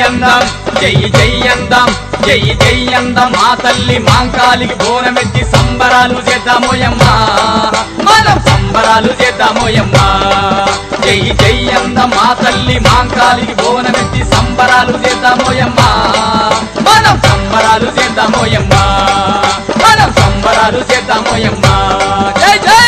అందం జై జై అందం జై జై అందం మా తల్లి మాంకాలికి బోనమెత్తి సంబరాలు చేద్దామోయమ్మా మనం సంబరాలు చేద్దామోయమ్మా జై జై అందం మా తల్లి మాంకాలికి బోనమెత్తి సంబరాలు చేద్దామోయమ్మా మనం సంబరాలు చేద్దామోయమ్మా మనం సంబరాలు చేద్దామోయమ్మా జై జై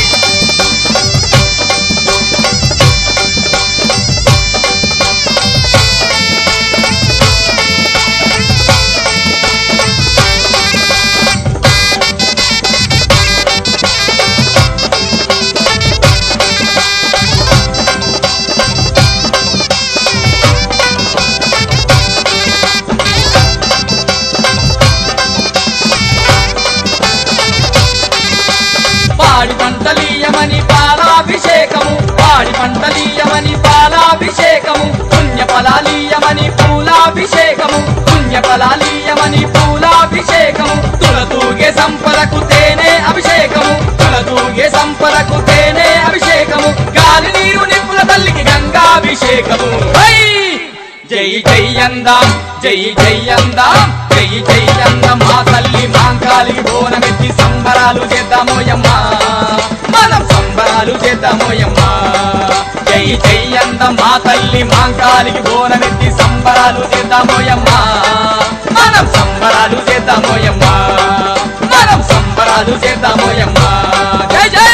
పాడి పంటలీయమని పాలాభిషేకము పాడి పంటలీయమని పాలాభిషేకము పుణ్య ఫలాలీయమని పూలాభిషేకము పుణ్య ఫలాలీయమని పూలాభిషేకము తులతూగే సంపదకు తేనె అభిషేకము తులతూగే సంపదకు తేనె అభిషేకము గాలి నీరు నిప్పుల తల్లికి గంగాభిషేకము జై జై అందం జై జై అందం జై జై అందం మా తల్లి మాంకాలికి బోనమెత్తి సంబరాలు చేద్దామోయమ్మా మనం సంబరాలు చేద్దామోయమ్మా జై జై అందం మా తల్లి మాంకాలికి బోనమెత్తి సంబరాలు చేద్దామోయమ్మా మనం సంబరాలు చేద్దామోయమ్మా మనం సంబరాలు చేద్దామోయమ్మా జై జై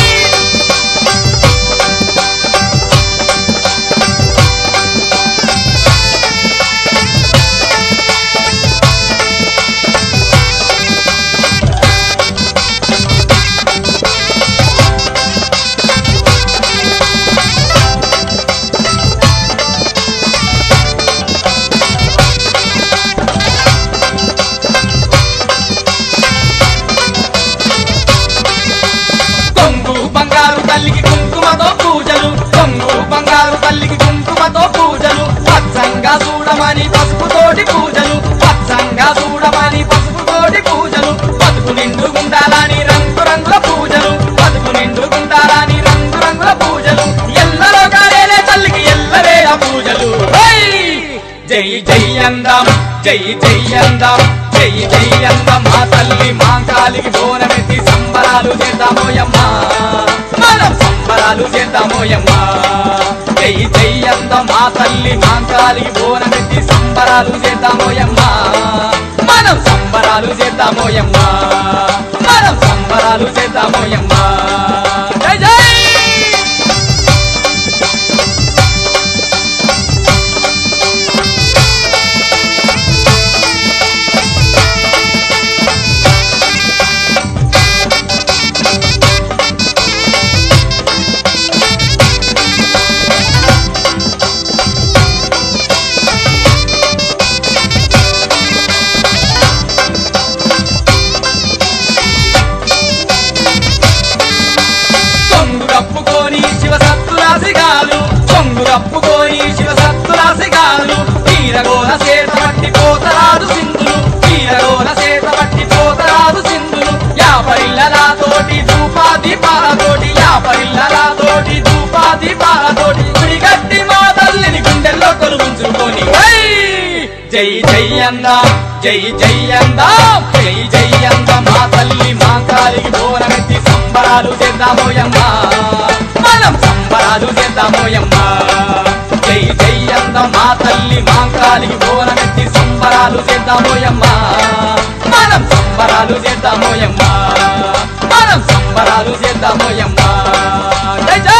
తల్లికి కుంకుమతో పూజలు కొంగు బంగారు తల్లికి కుంకుమతో పూజలు పచ్చంగా చూడమని పసుపుతోటి పూజలు పచ్చంగా చూడమని పసుపుతోటి పూజలు బతుకు నిండుగుండాలని రంగు రంగుల పూజలు బతుకు నిండుగుండాలని రంగు రంగుల పూజలు ఎల్లలో కాలేలే తల్లికి ఎల్లవేళ పూజలు జై జై అందం జై జై అందం జై జై అందం మా తల్లి మాంకాలికి బోనమెత్తి సంబరాలు చేద్దామోయమ్మా మనం సంబరాలు చేద్దామోయమ్మా జై జై అందం మా తల్లి మాంకాలికి బోనమెత్తి సంబరాలు చేద్దామోయమ్మా మనం సంబరాలు చేద్దామోయమ్మా మనం సంబరాలు చేద్దామోయమ్మా జై జై కప్పుకొని శివ సత్తురాసిగాలు తీరగోన సేత పట్టి పోతరాదు సింధులు తీరగోన సేత పట్టి పోతరాదు సింధులు యాపరిల్లలాతోటి ధూపాదీపాలతోటి యాపరిల్లలాతోటి ధూపాదీపాలతోటి గుడిగట్టి మా తల్లిని గుండెల్లో కొలువుంచుకొని జై జై అందం జై జై అందం జై జై అందం మా తల్లి మాంకాలికి బోనమెత్తి సంబరాలు చేద్దామోయమ్మా మనం సంబరాలు చేద్దామోయమ్మా జై జై అందం మా తల్లి మాంకాలికి బోనమెత్తి సంబరాలు చేద్దామోయమ్మా మనం సంబరాలు చేద్దామోయమ్మా మనం సంబరాలు చేద్దామోయమ్మా జై జై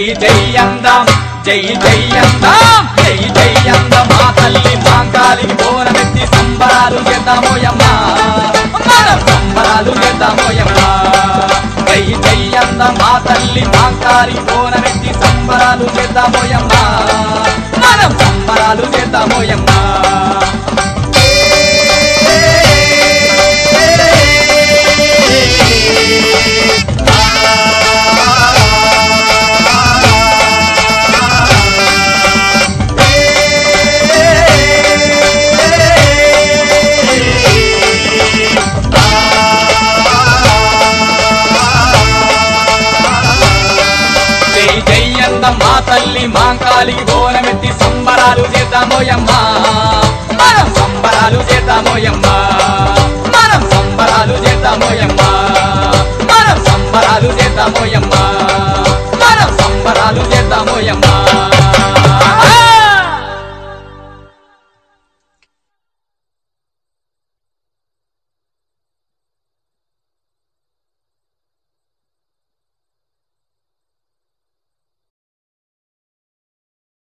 జై అందం జై జై అందం జై జై అందం మా తల్లి మాంకాలికి బోనమెత్తి సంబరాలు చేద్దామోయమ్మ మనం సంబరాలు చేద్దామోయమ్మ జై జై అందం మా తల్లి మాంకాలికి బోనమెత్తి సంబరాలు చేద్దామోయమ్మ మనం సంబరాలు చేద్దామోయమ్మ మా తల్లి మాంకాలికి బోనమెత్తి సంబరాలు చేద్దామోయమ్మ మనం సంబరాలు చేద్దామోయమ్మ